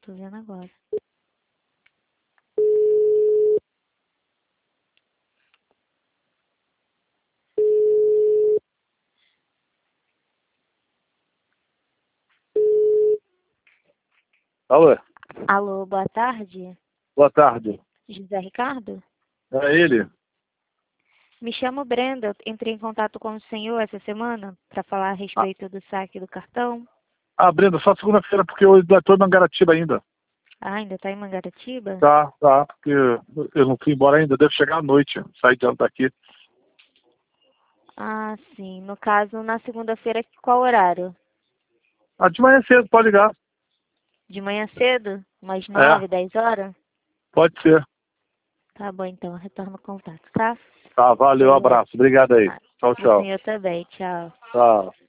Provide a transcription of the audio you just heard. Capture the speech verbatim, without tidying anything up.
Tô vendo agora. Alô, Alô, boa tarde. boa tarde. José Ricardo? É ele? Me chamo Brenda. Eu entrei em contato com o senhor essa semana para falar a Ah, respeito do saque do cartão. ah, Brenda, só segunda-feira, porque eu ainda estou em Mangaratiba ainda. Ah, ainda está em Mangaratiba? Tá, tá, porque eu não fui embora ainda, deve chegar à noite, sair de daqui. Ah, sim. No caso, na segunda-feira, qual horário? Ah, de manhã cedo, pode ligar. De manhã cedo? Umas É, nove, dez horas? pode ser. Tá bom, então. Eu retorno o contato, tá? Tá, valeu, Obrigada. abraço. Obrigado aí. Ah, Tchau, o tchau. senhor também. Tchau. Tchau.